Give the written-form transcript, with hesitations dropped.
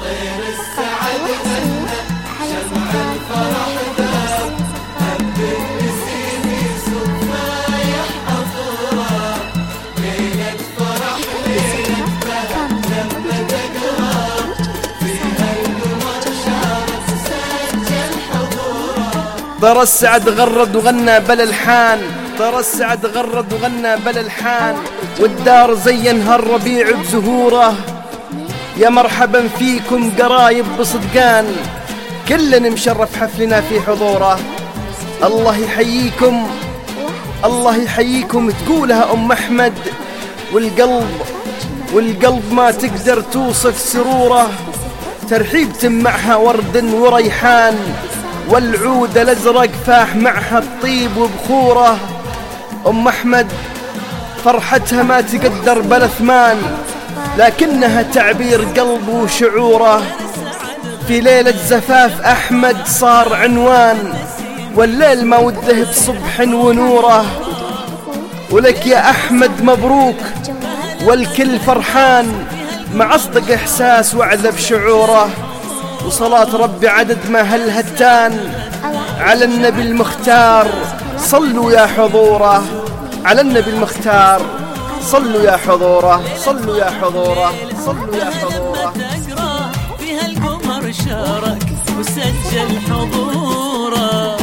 طير السعد غنى شمع الفرح دار هب النسيم يصب فايح عطوره ليلة فرح ليلة بهى لما تقرب فيها القمر شارك سجل حضوره. ترى السعد غرد وغنى بالالحان ترى السعد غرد وغنى بالالحان والدار زينها الربيع بزهوره. يا مرحبا فيكم قرايب بصدقان كلنا مشرف حفلنا في حضوره. الله يحييكم الله يحييكم تقولها أم أحمد والقلب ما تقدر توصف سروره. ترحيب معها ورد وريحان والعود الأزرق فاح معها الطيب وبخوره. أم أحمد فرحتها ما تقدر بالأثمان لكنها تعبير قلب وشعوره. في ليلة زفاف أحمد صار عنوان والليل ما وده بصبح ونوره. ولك يا أحمد مبروك والكل فرحان مع أصدق إحساس وعذب شعوره. وصلاة ربي عدد ما هل هتان على النبي المختار صلوا يا حضوره. على النبي المختار صلوا يا حضوره صلوا يا حضوره صلوا يا حضوره. فيها القمر شارك وسجل حضوره.